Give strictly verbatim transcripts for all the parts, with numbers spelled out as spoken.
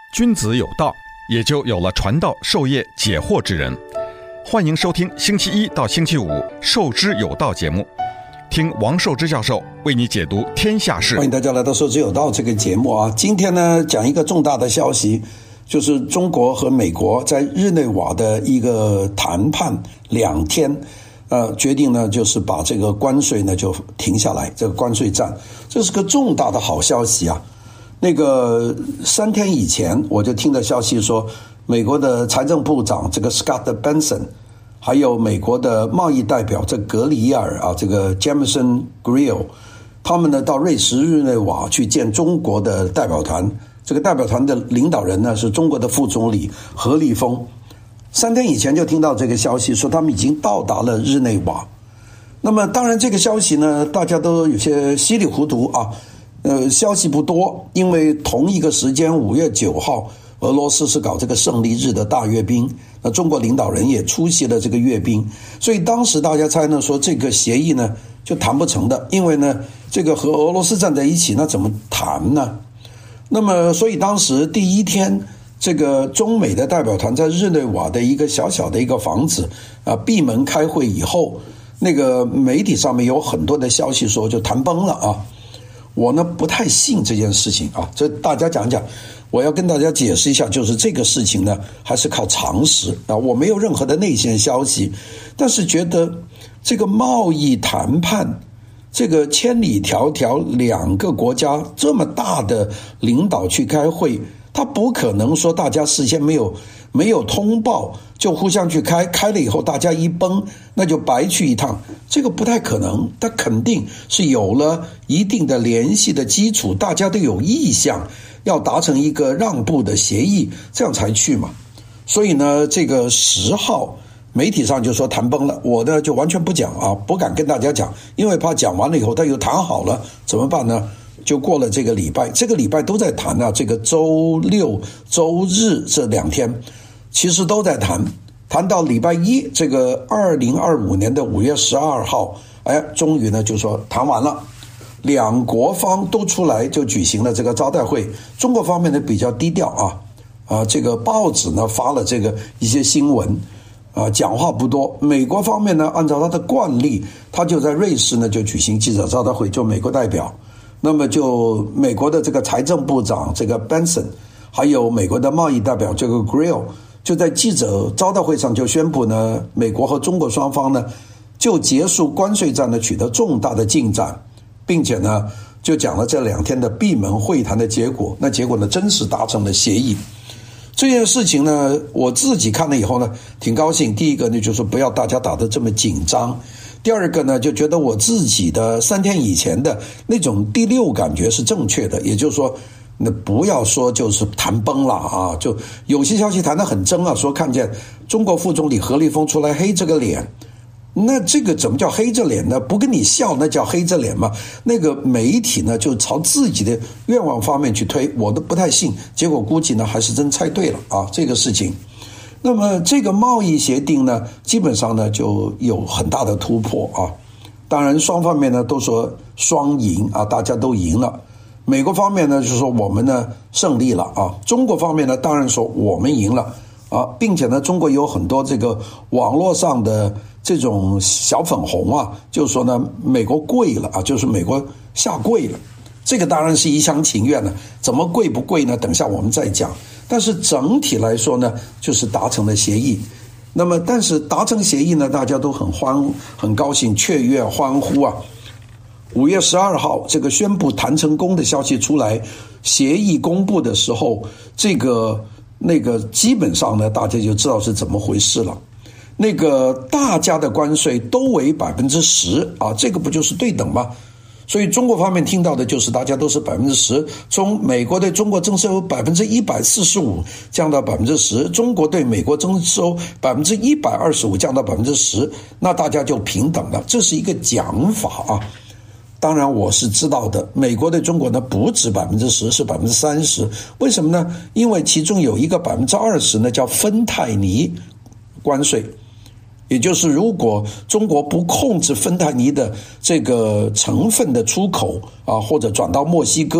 君子有道，也就有了传道授业解惑之人。欢迎收听星期一到星期五授之有道节目，听王寿之教授为你解读天下事。 欢迎大家来到授之有道这个节目啊！今天呢，讲一个重大的消息，就是中国和美国在日内瓦的一个谈判两天，呃，决定呢就是把这个关税呢就停下来，这个关税战，这是个重大的好消息啊！那个三天以前我就听到消息说，美国的财政部长这个 Scott Bessent， 还有美国的贸易代表这格里尔啊，这个 Jameson Grill， 他们呢到瑞士日内瓦去见中国的代表团。这个代表团的领导人呢是中国的副总理何立峰。三天以前就听到这个消息，说他们已经到达了日内瓦。那么当然这个消息呢，大家都有些稀里糊涂啊。呃，消息不多，因为同一个时间五月九号，俄罗斯是搞这个胜利日的大阅兵，那中国领导人也出席了这个阅兵，所以当时大家猜呢说这个协议呢就谈不成的，因为呢这个和俄罗斯站在一起，那怎么谈呢？那么所以当时第一天，这个中美的代表团在日内瓦的一个小小的一个房子啊闭门开会以后，那个媒体上面有很多的消息说就谈崩了啊。我呢不太信这件事情啊，这大家讲讲，我要跟大家解释一下，就是这个事情呢还是靠常识啊，我没有任何的内线消息，但是觉得这个贸易谈判，这个千里迢迢两个国家这么大的领导去开会，他不可能说大家事先没有没有通报就互相去开，开了以后大家一崩，那就白去一趟，这个不太可能。他肯定是有了一定的联系的基础，大家都有意向要达成一个让步的协议，这样才去嘛。所以呢，这个十号媒体上就说谈崩了，我呢就完全不讲啊，不敢跟大家讲，因为怕讲完了以后他又谈好了怎么办呢？就过了这个礼拜，这个礼拜都在谈啊，这个周六周日这两天其实都在谈，谈到礼拜一，这个二零二五年的五月十二号，哎，终于呢就说谈完了，两国方都出来就举行了这个招待会。中国方面呢比较低调啊，啊，这个报纸呢发了这个一些新闻，啊，讲话不多。美国方面呢，按照他的惯例，他就在瑞士呢就举行记者招待会，就美国代表。那么就美国的这个财政部长这个 Benson， 还有美国的贸易代表这个 Grill， 就在记者招待会上就宣布呢，美国和中国双方呢就结束关税战呢取得重大的进展，并且呢就讲了这两天的闭门会谈的结果。那结果呢真是达成了协议。这件事情呢我自己看了以后呢挺高兴。第一个呢就是不要大家打得这么紧张，第二个呢就觉得我自己的三天以前的那种第六感觉是正确的，也就是说那不要说就是谈崩了啊，就有些消息谈得很真啊，说看见中国副总理何立峰出来黑这个脸，那这个怎么叫黑着脸呢？不跟你笑那叫黑着脸吗？那个媒体呢就朝自己的愿望方面去推，我都不太信，结果估计呢还是真猜对了啊这个事情。那么这个贸易协定呢基本上呢就有很大的突破啊，当然双方面呢都说双赢啊，大家都赢了。美国方面呢就是说我们呢胜利了啊，中国方面呢当然说我们赢了啊，并且呢中国有很多这个网络上的这种小粉红啊，就是说呢美国跪了啊，就是美国下跪了，这个当然是一厢情愿的，怎么跪不跪呢？等下我们再讲。但是整体来说呢就是达成了协议。那么但是达成协议呢大家都很欢很高兴，雀跃欢呼啊。五月十二号这个宣布谈成功的消息出来，协议公布的时候，这个那个基本上呢大家就知道是怎么回事了。那个大家的关税都为 百分之十 啊，这个不就是对等吗？所以中国方面听到的就是大家都是 百分之十， 从美国对中国征收 百分之一百四十五 降到 百分之十， 中国对美国征收 百分之一百二十五 降到 百分之十， 那大家就平等了，这是一个讲法啊。当然我是知道的，美国对中国呢不止 百分之十， 是 百分之三十， 为什么呢？因为其中有一个 百分之二十 呢叫芬太尼关税，也就是如果中国不控制芬太尼的这个成分的出口啊，或者转到墨西哥，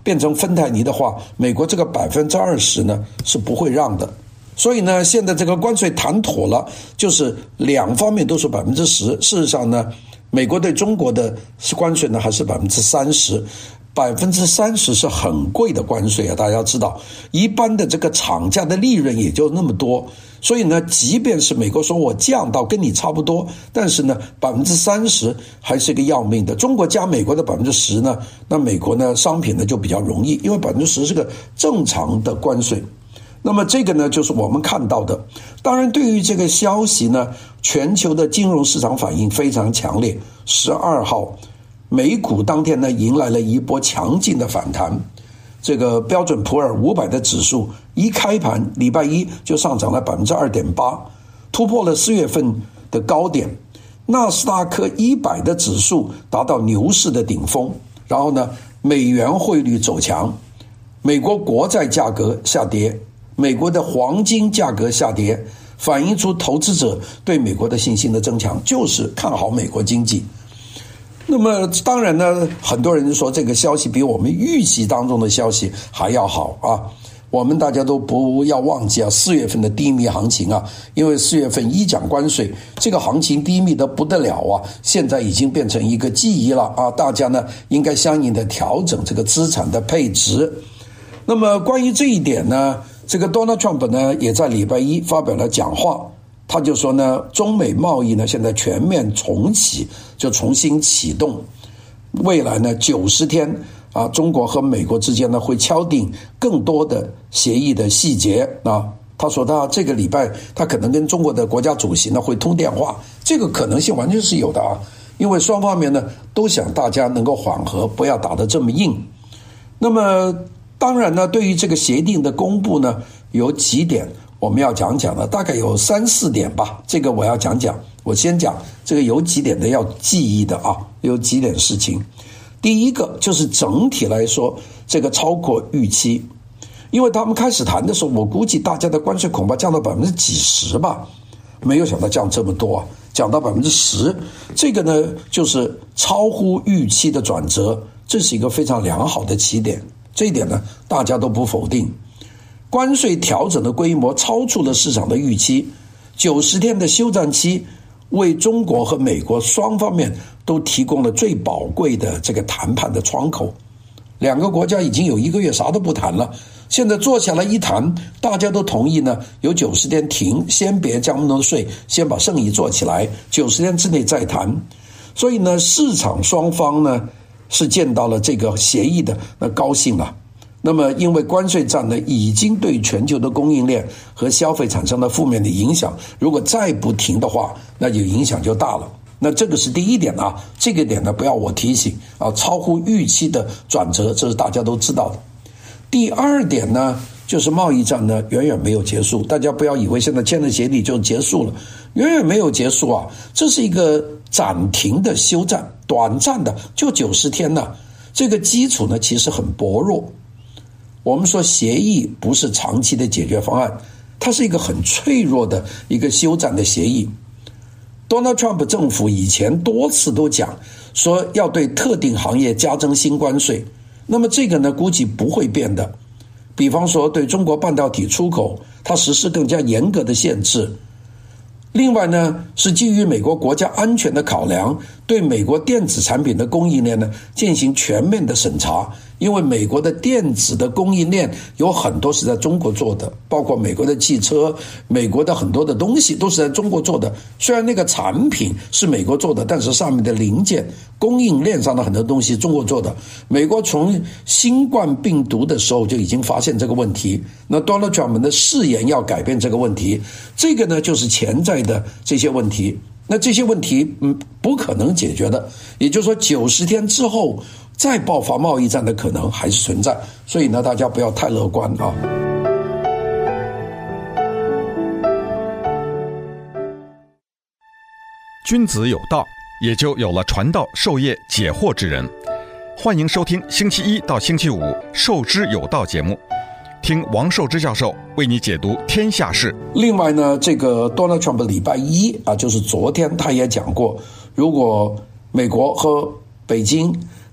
变成芬太尼的话，美国这个百分之二十呢是不会让的。所以呢，现在这个关税谈妥了，就是两方面都是百分之十。事实上呢，美国对中国的关税呢还是百分之三十。百分之三十是很贵的关税啊，大家知道，一般的这个厂家的利润也就那么多，所以呢，即便是美国说我降到跟你差不多，但是呢，百分之三十还是一个要命的。中国加美国的百分之十呢，那美国呢商品呢就比较容易，因为百分之十是个正常的关税。那么这个呢，就是我们看到的。当然，对于这个消息呢，全球的金融市场反应非常强烈。十二号。美股当天呢迎来了一波强劲的反弹，这个标准普尔五百的指数一开盘礼拜一就上涨了 百分之二点八， 突破了四月份的高点。纳斯达克一百的指数达到牛市的顶峰，然后呢美元汇率走强，美国国债价格下跌，美国的黄金价格下跌，反映出投资者对美国的信心的增强，就是看好美国经济。那么当然呢，很多人说这个消息比我们预期当中的消息还要好啊。我们大家都不要忘记啊，四月份的低迷行情啊，因为四月份一讲关税，这个行情低迷得不得了啊，现在已经变成一个记忆了啊，大家呢应该相应的调整这个资产的配置。那么关于这一点呢，这个 Donald Trump 呢也在礼拜一发表了讲话。他就说呢，中美贸易呢现在全面重启，就重新启动。未来呢九十天啊，中国和美国之间呢会敲定更多的协议的细节啊。他说他这个礼拜他可能跟中国的国家主席呢会通电话，这个可能性完全是有的啊，因为双方面呢都想大家能够缓和，不要打得这么硬。那么当然呢，对于这个协定的公布呢，有几点我们要讲讲的，大概有三四点吧，这个我要讲讲。我先讲这个有几点的要记忆的啊，有几点事情。第一个就是整体来说这个超过预期，因为他们开始谈的时候，我估计大家的关税恐怕降到百分之几十吧，没有想到降这么多啊，降到百分之十，这个呢就是超乎预期的转折，这是一个非常良好的起点，这一点呢大家都不否定。关税调整的规模超出了市场的预期，九十天的休战期为中国和美国双方面都提供了最宝贵的这个谈判的窗口。两个国家已经有一个月啥都不谈了，现在坐下来一谈，大家都同意呢，有九十天停，先别降那么多税，先把生意做起来，九十天之内再谈。所以呢，市场双方呢是见到了这个协议的，那高兴了。那么因为关税战呢已经对全球的供应链和消费产生了负面的影响，如果再不停的话，那就影响就大了。那这个是第一点啊，这个点呢不要我提醒啊，超乎预期的转折，这是大家都知道的。第二点呢，就是贸易战呢远远没有结束，大家不要以为现在签了协议就结束了，远远没有结束啊，这是一个暂停的休战，短暂的，就九十天呢，这个基础呢其实很薄弱。我们说协议不是长期的解决方案，它是一个很脆弱的一个休战的协议。Donald Trump 政府以前多次都讲说要对特定行业加征新关税，那么这个呢估计不会变的。比方说对中国半导体出口，它实施更加严格的限制。另外呢，是基于美国国家安全的考量，对美国电子产品的供应链呢进行全面的审查。因为美国的电子的供应链有很多是在中国做的，包括美国的汽车，美国的很多的东西都是在中国做的。虽然那个产品是美国做的，但是上面的零件供应链上的很多东西中国做的。美国从新冠病毒的时候就已经发现这个问题，那 Donald Trump 的誓言要改变这个问题，这个呢就是潜在的这些问题。那这些问题嗯不可能解决的，也就是说九十天之后再爆发贸易战的可能还是存在，所以呢大家不要太乐观啊。 君子有道，也就有了传道授业解惑之人。欢迎收听星期一到星期五授之有道节目，听王寿之教授为你解读天下事。 另外呢，这个 Donald Trump 礼拜一啊，就是昨天他也讲过，如果美国和北京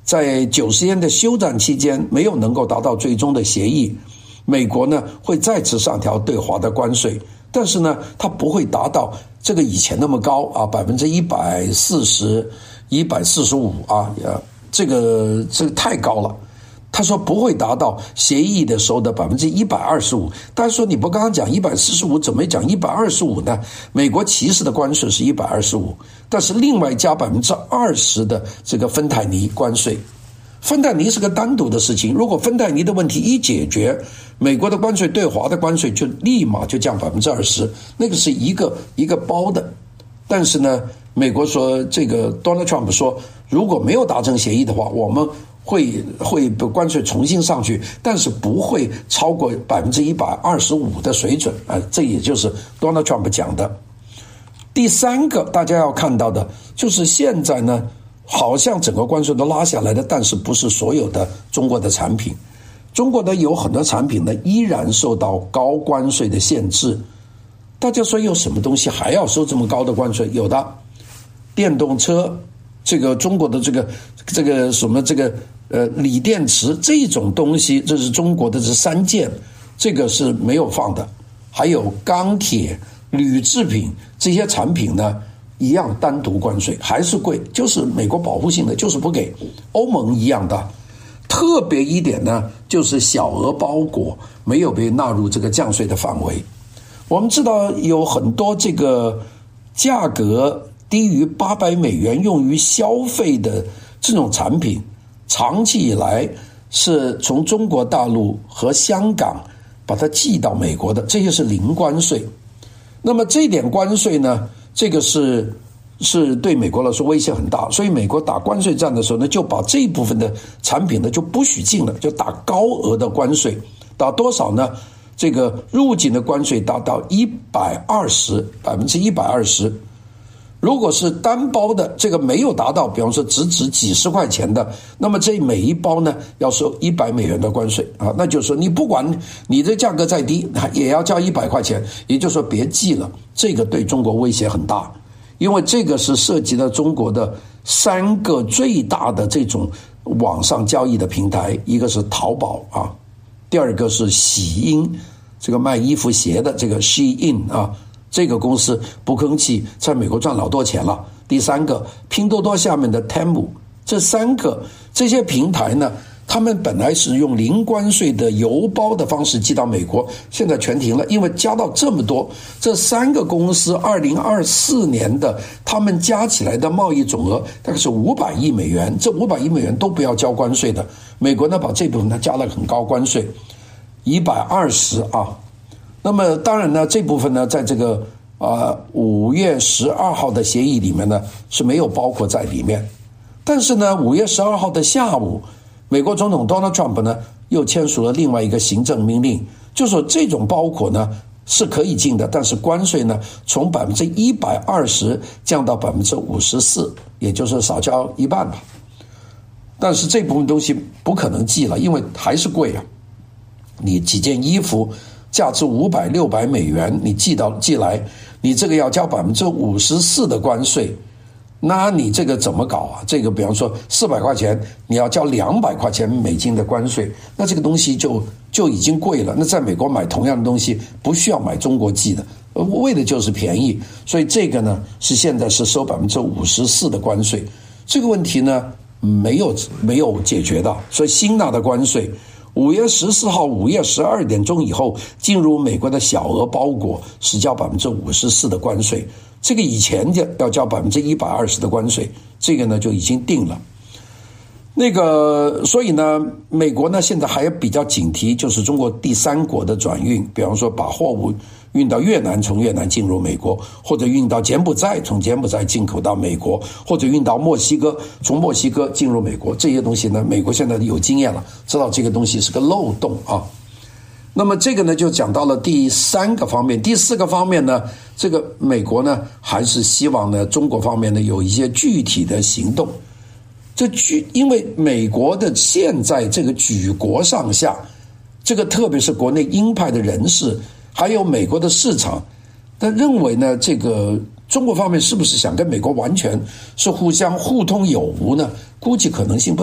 在九十天的休战期间没有能够达到最终的协议，美国呢会再次上调对华的关税，但是呢它不会达到这个以前那么高啊，百分之一百四十、一百四十五啊，这个这个太高了。他说不会达到协议的时候的百分之一百二十五。但是说你不刚刚讲一百四十五，怎么讲一百二十五呢？美国其实的关税是一百二十五，但是另外加百分之二十的这个芬太尼关税。芬太尼是个单独的事情，如果芬太尼的问题一解决，美国的关税对华的关税就立马就降百分之二十，那个是一个一个包的。但是呢，美国说这个 Donald Trump 说，如果没有达成协议的话，我们会会关税重新上去，但是不会超过百分之一百二十五的水准啊，这也就是 Donald Trump 讲的。第三个大家要看到的就是现在呢，好像整个关税都拉下来的，但是不是所有的中国的产品，中国的有很多产品呢依然受到高关税的限制。大家说有什么东西还要收这么高的关税？有的，电动车，这个中国的这个这个什么这个呃锂电池这种东西，这是中国的这三件，这个是没有放的。还有钢铁、铝制品这些产品呢，一样单独关税，还是贵，就是美国保护性的，就是不给。欧盟一样的。特别一点呢，就是小额包裹没有被纳入这个降税的范围。我们知道有很多这个价格低于八百美元用于消费的这种产品，长期以来是从中国大陆和香港把它寄到美国的，这些是零关税。那么这点关税呢，这个是是对美国来说威胁很大，所以美国打关税战的时候呢，就把这一部分的产品呢就不许进了，就打高额的关税，打多少呢？这个入境的关税达到一百二十百分之一百二十。如果是单包的，这个没有达到，比方说只值几十块钱的，那么这每一包呢要收一百美元的关税啊，那就是说你不管你的价格再低，也要交一百块钱，也就是说别寄了。这个对中国威胁很大，因为这个是涉及到中国的三个最大的这种网上交易的平台，一个是淘宝啊，第二个是喜音，这个卖衣服鞋的这个 Shein 啊。这个公司不吭气，在美国赚老多钱了。第三个，拼多多下面的 Temu， 这三个这些平台呢，他们本来是用零关税的邮包的方式寄到美国，现在全停了，因为加到这么多。这三个公司二零二四年的他们加起来的贸易总额大概是五百亿美元，这五百亿美元都不要交关税的。美国呢把这部分呢加了很高关税，一百二十啊。那么当然呢，这部分呢，在这个啊五月十二号的协议里面呢是没有包括在里面。但是呢，五月十二号的下午，美国总统 Donald Trump 呢又签署了另外一个行政命令，就说这种包裹呢是可以进的，但是关税呢从百分之一百二十降到百分之五十四，也就是少交一半吧。但是这部分东西不可能寄了，因为还是贵啊。你几件衣服价值五百六百美元，你寄到寄来，你这个要交百分之五十四的关税，那你这个怎么搞啊？这个比方说四百块钱，你要交两百块钱美金的关税，那这个东西就就已经贵了。那在美国买同样的东西，不需要买中国寄的，为的就是便宜。所以这个呢，是现在是收百分之五十四的关税。这个问题呢，没有没有解决的，所以新纳的关税。五月十四号午夜十二点钟以后进入美国的小额包裹是交百分之五十四的关税，这个以前就要交百分之一百二十的关税，这个呢就已经定了。那个，所以呢，美国呢现在还比较警惕，就是中国第三国的转运，比方说把货物运到越南，从越南进入美国，或者运到柬埔寨，从柬埔寨进口到美国，或者运到墨西哥，从墨西哥进入美国，这些东西呢，美国现在有经验了，知道这个东西是个漏洞啊。那么这个呢，就讲到了第三个方面。第四个方面呢，这个美国呢还是希望呢中国方面呢有一些具体的行动。这举，因为美国的现在这个举国上下，这个特别是国内鹰派的人士，还有美国的市场，他认为呢，这个中国方面是不是想跟美国完全是互相互通有无呢？估计可能性不大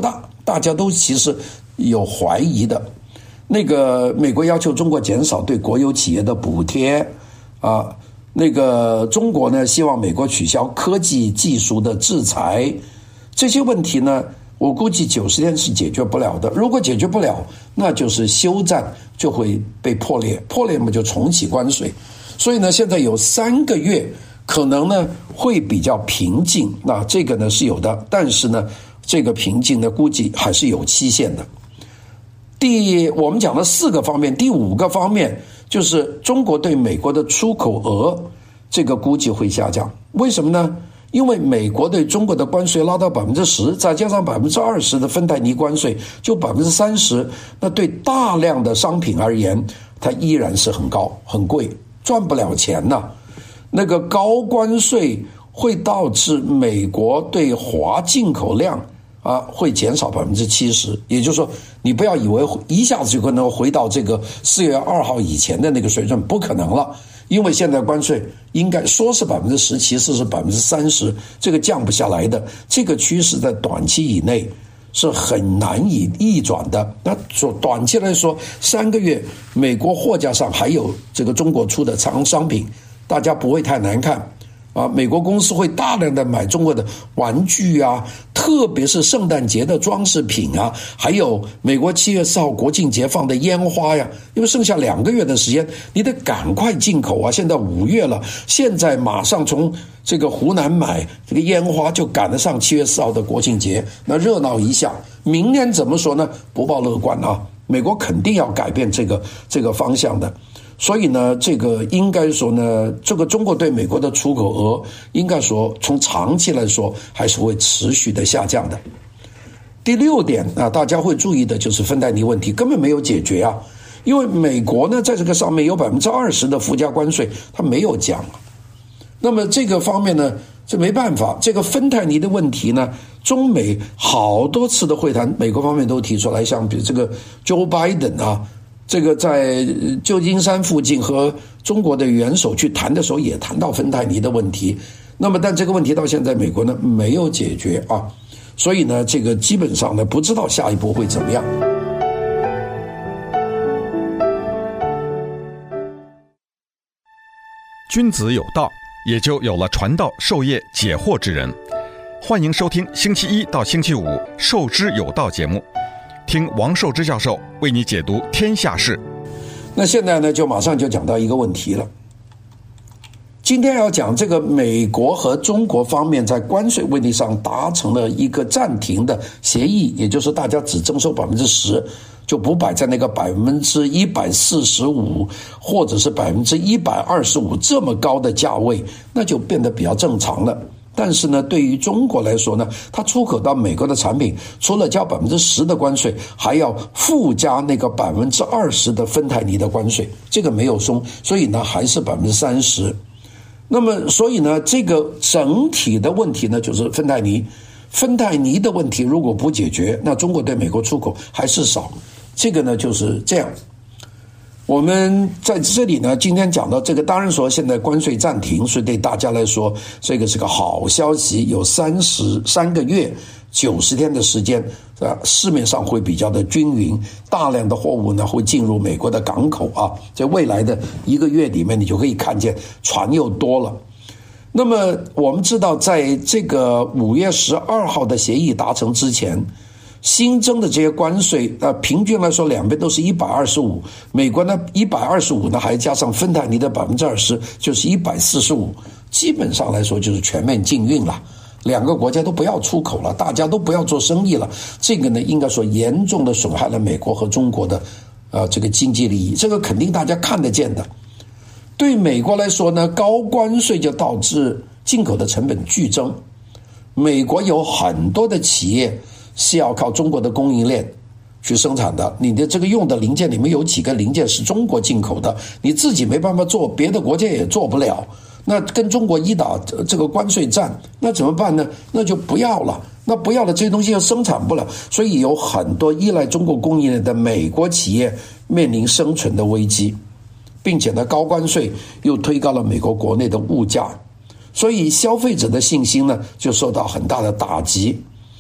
大家都其实有怀疑的。那个美国要求中国减少对国有企业的补贴啊，那个中国呢希望美国取消科技技术的制裁，这些问题呢，我估计九十天是解决不了的。如果解决不了，那就是休战就会被破裂，破裂嘛就重启关税。所以呢，现在有三个月可能呢会比较平静，那这个呢是有的，但是呢，这个平静呢估计还是有期限的。第我们讲了四个方面，第五个方面就是中国对美国的出口额，这个估计会下降。为什么呢？因为美国对中国的关税拉到百分之十，再加上百分之二十的芬太尼关税，就百分之三十。那对大量的商品而言，它依然是很高、很贵，赚不了钱呐、啊。那个高关税会导致美国对华进口量啊，会减少百分之七十，也就是说，你不要以为一下子就可能回到这个四月二号以前的那个水准，不可能了。因为现在关税应该说是百分之十，其实是百分之三十，这个降不下来的。这个趋势在短期以内是很难以逆转的。那说短期来说，三个月美国货架上还有这个中国出的商商品，大家不会太难看。啊，美国公司会大量的买中国的玩具啊，特别是圣诞节的装饰品啊，还有美国七月四号国庆节放的烟花呀，因为剩下两个月的时间，你得赶快进口啊。现在五月了，现在马上从这个湖南买这个烟花，就赶得上七月四号的国庆节，那热闹一下。明年怎么说呢？不抱乐观啊，美国肯定要改变这个这个方向的。所以呢，这个应该说呢，这个中国对美国的出口额，应该说从长期来说还是会持续的下降的。第六点啊，大家会注意的就是芬太尼问题根本没有解决啊，因为美国呢在这个上面有百分之二十的附加关税，它没有降啊。那么这个方面呢，这没办法，这个芬太尼的问题呢，中美好多次的会谈，美国方面都提出来，像比如这个 Joe Biden 啊。这个在旧金山附近和中国的元首去谈的时候，也谈到芬太尼的问题。那么，但这个问题到现在美国呢没有解决啊，所以呢，这个基本上呢不知道下一步会怎么样。 君子有道，也就有了传道授业解惑之人。欢迎收听星期一到星期五《授之有道》节目。听王寿之教授为你解读天下事。 那现在呢，就马上就讲到一个问题了。今天要讲这个美国和中国方面在关税问题上达成了一个暂停的协议，也就是大家只征收百分之十，就不摆在那个百分之一百四十五或者是百分之一百二十五这么高的价位，那就变得比较正常了。但是呢，对于中国来说呢，它出口到美国的产品，除了交百分之十的关税，还要附加那个百分之二十的芬太尼的关税，这个没有松，所以呢还是百分之三十。那么，所以呢，这个整体的问题呢，就是芬太尼，芬太尼的问题如果不解决，那中国对美国出口还是少，这个呢就是这样。我们在这里呢，今天讲到这个，当然说现在关税暂停，所以对大家来说，这个是个好消息，有三十三个月、九十天的时间，啊，市面上会比较的均匀，大量的货物呢会进入美国的港口啊，在未来的一个月里面，你就可以看见船又多了。那么我们知道，在这个五月十二号的协议达成之前，新增的这些关税，呃，平均来说两边都是一百二十五，美国呢一百二十五呢，还加上芬太尼的百分之二十，就是一百四十五，基本上来说就是全面禁运了。两个国家都不要出口了，大家都不要做生意了。这个呢，应该说严重的损害了美国和中国的，呃，这个经济利益，这个肯定大家看得见的。对美国来说呢，高关税就导致进口的成本剧增，美国有很多的企业是要靠中国的供应链去生产的，你的这个用的零件里面有几个零件是中国进口的，你自己没办法做，别的国家也做不了，那跟中国一打这个关税战，那怎么办呢？那就不要了，那不要了，这些东西又生产不了，所以有很多依赖中国供应链的美国企业面临生存的危机，并且呢，高关税又推高了美国国内的物价，所以消费者的信心呢就受到很大的打击。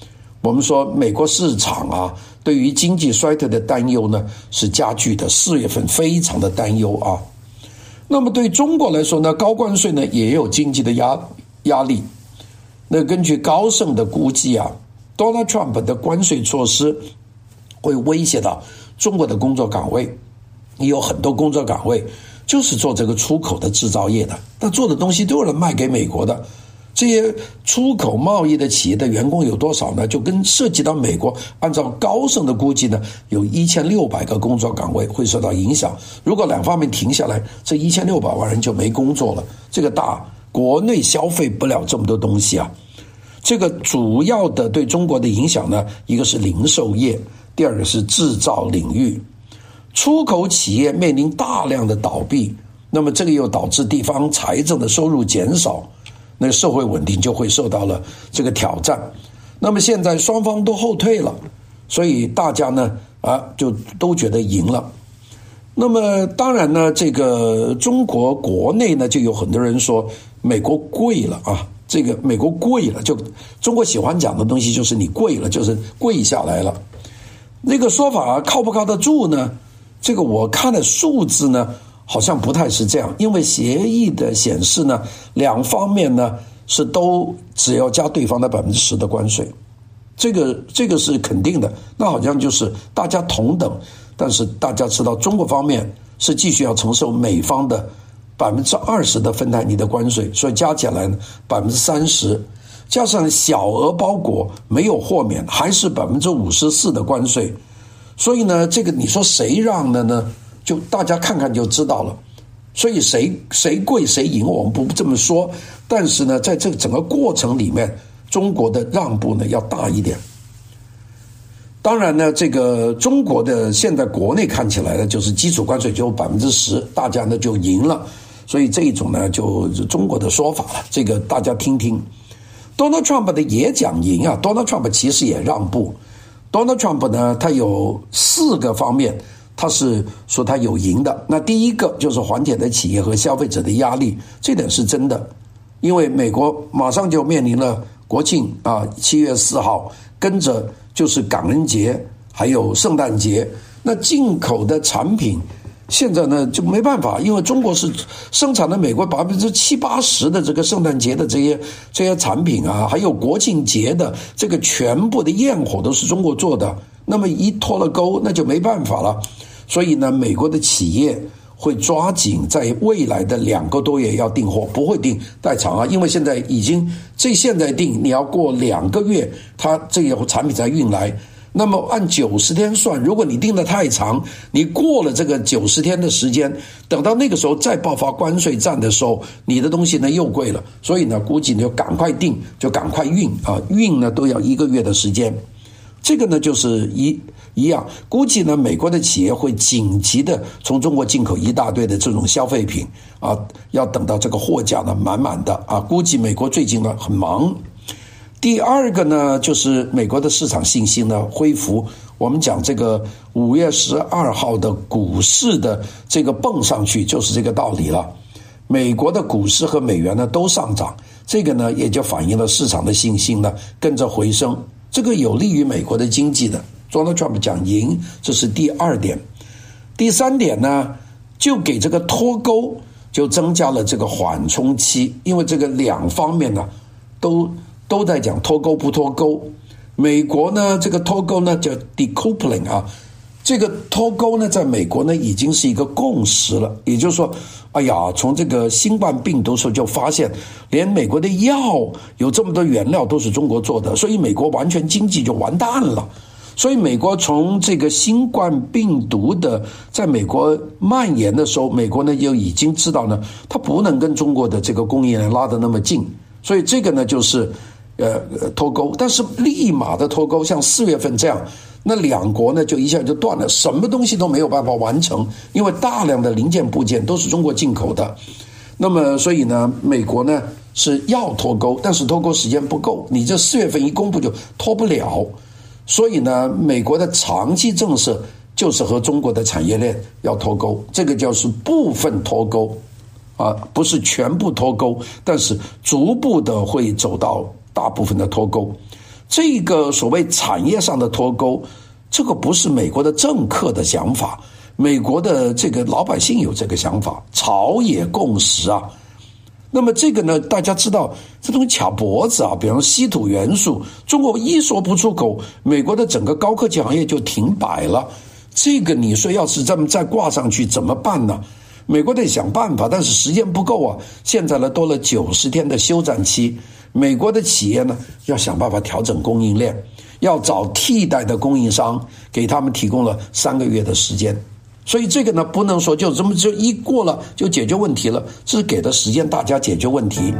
我们说美国市场啊，对于经济衰退的担忧呢是加剧的，四月份非常的担忧啊。那么对中国来说呢，高关税呢也有经济的压压力。那根据高盛的估计啊 ，Donald Trump 的关税措施会威胁到中国的工作岗位。你有很多工作岗位就是做这个出口的制造业的，那做的东西都是卖给美国的。这些出口贸易的企业的员工有多少呢？就跟涉及到美国，按照高盛的估计呢，有一千六百个工作岗位会受到影响。如果两方面停下来，这一千六百万人就没工作了。这个大国内消费不了这么多东西啊。这个主要的对中国的影响呢，一个是零售业，第二个是制造领域。出口企业面临大量的倒闭，那么这个又导致地方财政的收入减少。那社会稳定就会受到了这个挑战。那么现在双方都后退了，所以大家呢啊就都觉得赢了。那么当然呢，这个中国国内呢就有很多人说美国贵了啊，这个美国贵了，就中国喜欢讲的东西就是你贵了，就是贵下来了。那个说法靠不靠得住呢？这个我看的数字呢好像不太是这样，因为协议的显示呢，两方面呢是都只要加对方的百分之十的关税，这个这个是肯定的。那好像就是大家同等，但是大家知道中国方面是继续要承受美方的百分之二十的芬太尼的关税，所以加起来呢百分之三十，加上小额包裹没有豁免，还是百分之五十四的关税。所以呢，这个你说谁让的呢？就大家看看就知道了。所以谁谁贵谁赢，我们不这么说。但是呢，在这个整个过程里面，中国的让步呢要大一点。当然呢，这个中国的现在国内看起来呢，就是基础关税只有百分之十，大家呢就赢了。所以这一种呢，就是中国的说法了。这个大家听听。Donald Trump 的也讲赢啊 ，Donald Trump 其实也让步。Donald Trump 呢，他有四个方面。他是说他有赢的。那第一个就是缓解的企业和消费者的压力，这点是真的，因为美国马上就面临了国庆啊，七月四号，跟着就是感恩节，还有圣诞节。那进口的产品现在呢就没办法，因为中国是生产了美国百分之七八十的这个圣诞节的这些这些产品啊，还有国庆节的这个全部的焰火都是中国做的。那么一脱了钩，那就没办法了。所以呢，美国的企业会抓紧在未来的两个多月要订货，不会订太长啊，因为现在已经这现在订，你要过两个月，它这个产品才运来。那么按九十天算，如果你订得太长，你过了这个九十天的时间，等到那个时候再爆发关税战的时候，你的东西呢又贵了。所以呢，估计你就赶快订，就赶快运啊，运呢都要一个月的时间。这个呢就是一一样，估计呢美国的企业会紧急的从中国进口一大堆的这种消费品啊，要等到这个货架呢满满的啊，估计美国最近呢很忙。第二个呢就是美国的市场信心呢恢复，我们讲这个五月十二号的股市的这个蹦上去就是这个道理了。美国的股市和美元呢都上涨，这个呢也就反映了市场的信心呢跟着回升。这个有利于美国的经济的。Donald Trump 讲赢，这是第二点。第三点呢，就给这个脱钩就增加了这个缓冲期，因为这个两方面呢都都在讲脱钩不脱钩。美国呢这个脱钩呢叫 decoupling 啊，这个脱钩呢在美国呢已经是一个共识了，也就是说哎呀，从这个新冠病毒时候就发现，连美国的药有这么多原料都是中国做的，所以美国完全经济就完蛋了。所以美国从这个新冠病毒的在美国蔓延的时候，美国呢就已经知道呢，它不能跟中国的这个供应链拉得那么近，所以这个呢就是呃脱钩。但是立马的脱钩，像四月份这样，那两国呢就一下就断了，什么东西都没有办法完成，因为大量的零件部件都是中国进口的。那么所以呢，美国呢是要脱钩，但是脱钩时间不够，你这四月份一公布就脱不了。所以呢，美国的长期政策就是和中国的产业链要脱钩，这个叫是部分脱钩啊，不是全部脱钩，但是逐步的会走到大部分的脱钩。 这个所谓产业上的脱钩，这个不是美国的政客的想法，美国的这个老百姓有这个想法，朝野共识啊。那么这个呢，大家知道这东西卡脖子啊，比方说稀土元素，中国一说不出口，美国的整个高科技行业就停摆了。这个你说要是这么再挂上去怎么办呢？美国得想办法，但是时间不够啊。现在呢多了九十天的休战期，美国的企业呢要想办法调整供应链，要找替代的供应商，给他们提供了三个月的时间。所以这个呢，不能说就这么就一过了就解决问题了，是给的时间大家解决问题。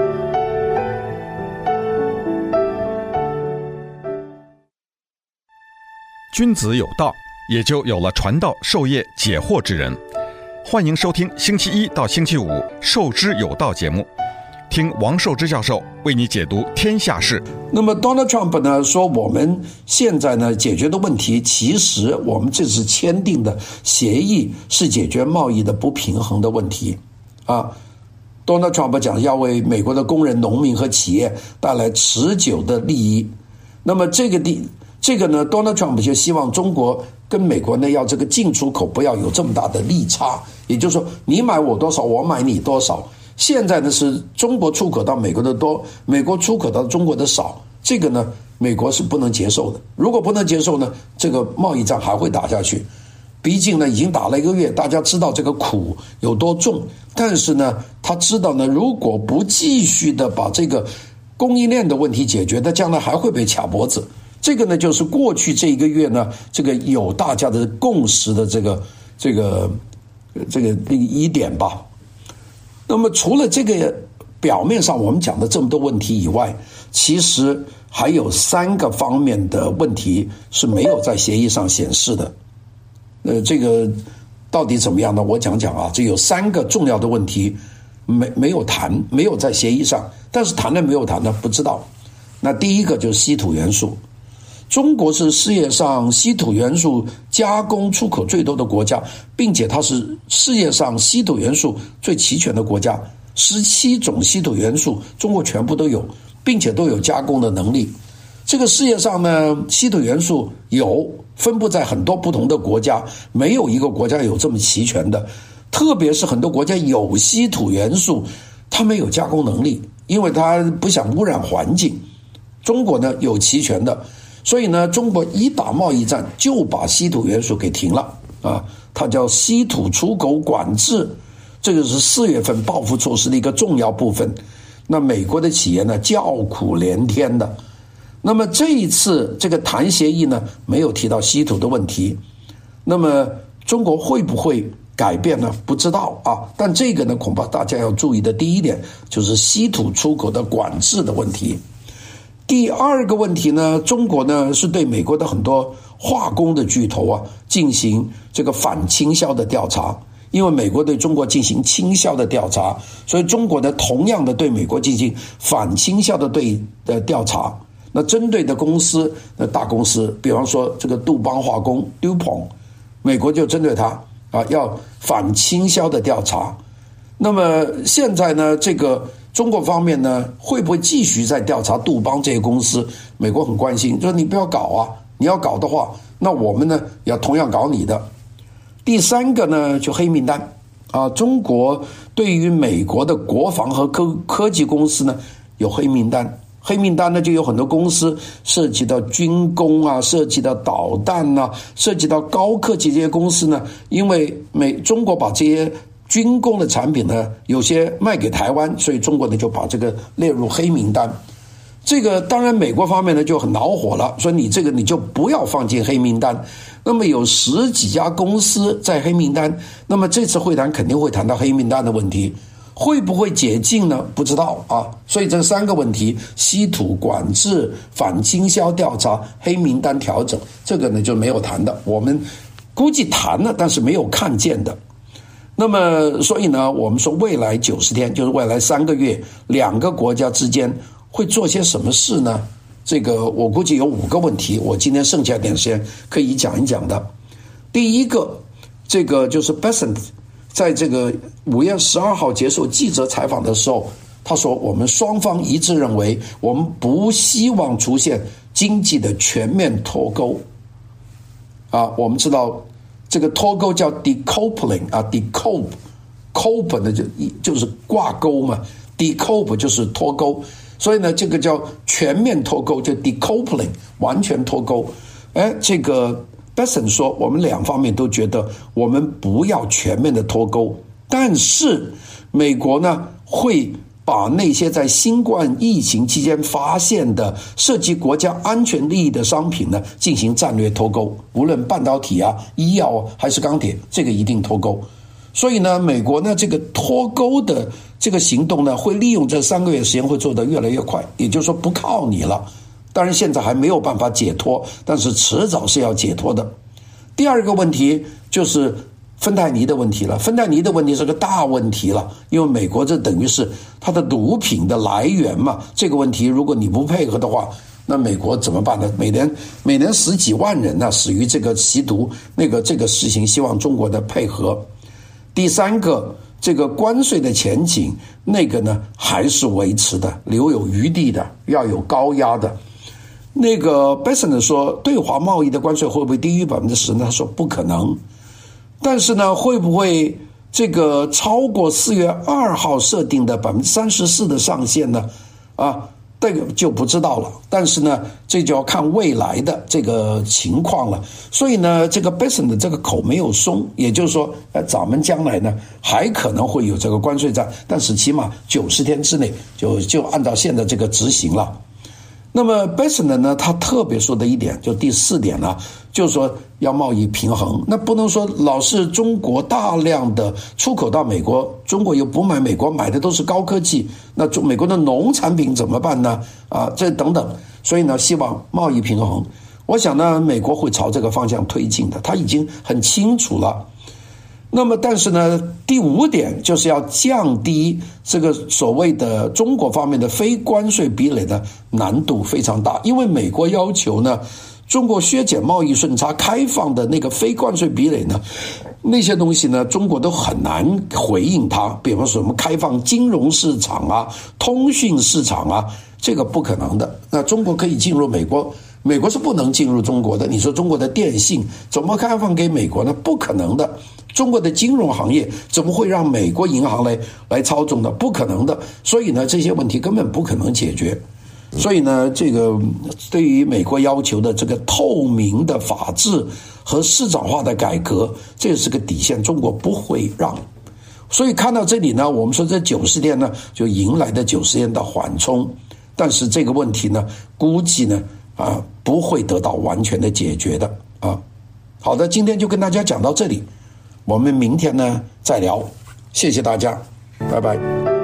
君子有道，也就有了传道授业解惑之人。欢迎收听星期一到星期五《授之有道》节目，听王寿之教授为你解读天下事。 那么 Donald Trump 呢说，我们现在呢解决的问题，其实我们这次签订的协议是解决贸易的不平衡的问题啊。Donald Trump 讲要为美国的工人、农民和企业带来持久的利益。那么这个地这个呢 ，Donald Trump 就希望中国跟美国呢要这个进出口不要有这么大的利差，也就是说，你买我多少，我买你多少。现在呢是中国出口到美国的多，美国出口到中国的少，这个呢美国是不能接受的。如果不能接受呢，这个贸易战还会打下去。毕竟呢已经打了一个月，大家知道这个苦有多重。但是呢他知道呢，如果不继续的把这个供应链的问题解决，那将来还会被卡脖子。这个呢就是过去这一个月呢，这个有大家的共识的这个这个这个一点吧。那么除了这个表面上我们讲的这么多问题以外，其实还有三个方面的问题是没有在协议上显示的。呃，这个到底怎么样呢？我讲讲啊，这有三个重要的问题没没有谈，没有在协议上，但是谈了没有谈呢？不知道。那第一个就是稀土元素。中国是世界上稀土元素加工出口最多的国家，并且它是世界上稀土元素最齐全的国家，十七种稀土元素中国全部都有，并且都有加工的能力。这个世界上呢，稀土元素有分布在很多不同的国家，没有一个国家有这么齐全的。特别是很多国家有稀土元素，它没有加工能力，因为它不想污染环境。中国呢有齐全的，所以呢，中国一打贸易战就把稀土元素给停了啊，它叫稀土出口管制，这个是四月份报复措施的一个重要部分。那美国的企业呢叫苦连天的。那么这一次这个谈协议呢，没有提到稀土的问题。那么中国会不会改变呢？不知道啊。但这个呢，恐怕大家要注意的第一点就是稀土出口的管制的问题。第二个问题呢，中国呢是对美国的很多化工的巨头啊进行这个反倾销的调查，因为美国对中国进行倾销的调查，所以中国呢同样的对美国进行反倾销的对的调查。那针对的公司，那大公司，比方说这个杜邦化工 DuPont， 美国就针对它啊要反倾销的调查。那么现在呢，这个中国方面呢，会不会继续在调查杜邦这些公司？美国很关心，说你不要搞啊，你要搞的话，那我们呢也要同样搞你的。第三个呢，就黑名单啊，中国对于美国的国防和科科技公司呢有黑名单。黑名单呢，就有很多公司涉及到军工啊，涉及到导弹啊，涉及到高科技这些公司呢，因为美中国把这些军工的产品呢，有些卖给台湾，所以中国呢就把这个列入黑名单。这个当然美国方面呢就很恼火了，说你这个你就不要放进黑名单。那么有十几家公司在黑名单，那么这次会谈肯定会谈到黑名单的问题。会不会解禁呢？不知道啊。所以这三个问题：稀土管制、反倾销调查、黑名单调整，这个呢就没有谈的。我们估计谈了，但是没有看见的。那么，所以呢，我们说未来九十天，就是未来三个月，两个国家之间会做些什么事呢？这个我估计有五个问题，我今天剩下点时间可以讲一讲的。第一个，这个就是 Bessent。在这个五月十二号接受记者采访的时候， 他说我们双方一致认为，我们不希望出现经济的全面脱钩。啊，我们知道这个脱钩叫 decoupling 啊 ，decouple，couple 呢就就是挂钩嘛 ，decouple 就是脱钩，所以呢这个叫全面脱钩，就 decoupling 完全脱钩。哎，这个 Bessent 说我们两方面都觉得我们不要全面的脱钩，但是美国呢会把那些在新冠疫情期间发现的涉及国家安全利益的商品呢进行战略脱钩，无论半导体啊、医药啊还是钢铁，这个一定脱钩。所以呢，美国呢这个脱钩的这个行动呢，会利用这三个月时间会做得越来越快，也就是说不靠你了。当然现在还没有办法解脱，但是迟早是要解脱的。第二个问题就是芬太尼的问题了，芬太尼的问题是个大问题了，因为美国这等于是它的毒品的来源嘛，这个问题如果你不配合的话，那美国怎么办呢？每年每年十几万人呢死于这个吸毒，那个这个事情希望中国的配合。第三个，这个关税的前景，那个呢还是维持的，留有余地的，要有高压的。那个 Bessent 说，对华贸易的关税会不会低于 百分之十 呢？他说不可能。但是呢，会不会这个超过四月二号设定的 百分之三十四 的上限呢？啊，这个就不知道了。但是呢，这就要看未来的这个情况了。所以呢，这个 Bessent 的这个口没有松，也就是说，呃，咱们将来呢还可能会有这个关税战，但是起码九十天之内就就按照现在这个执行了。那么 Bessent 呢，他特别说的一点，就第四点呢，就是说要贸易平衡。那不能说老是中国大量的出口到美国，中国又不买美国，买的都是高科技，那中美国的农产品怎么办呢？啊，这等等。所以呢，希望贸易平衡。我想呢，美国会朝这个方向推进的，他已经很清楚了。那么但是呢，第五点就是要降低这个所谓的中国方面的非关税壁垒的难度非常大，因为美国要求呢，中国削减贸易顺差，开放的那个非关税壁垒呢，那些东西呢，中国都很难回应它。比方说我们开放金融市场啊、通讯市场啊，这个不可能的。那中国可以进入美国，美国是不能进入中国的。你说中国的电信怎么开放给美国呢？不可能的。中国的金融行业怎么会让美国银行来来操纵的？不可能的。所以呢，这些问题根本不可能解决。所以呢，这个对于美国要求的这个透明的法治和市场化的改革，这是个底线，中国不会让。所以看到这里呢，我们说这九十天呢，就迎来的九十天的缓冲，但是这个问题呢，估计呢啊不会得到完全的解决的啊。好的，今天就跟大家讲到这里，我们明天呢再聊，谢谢大家，拜拜。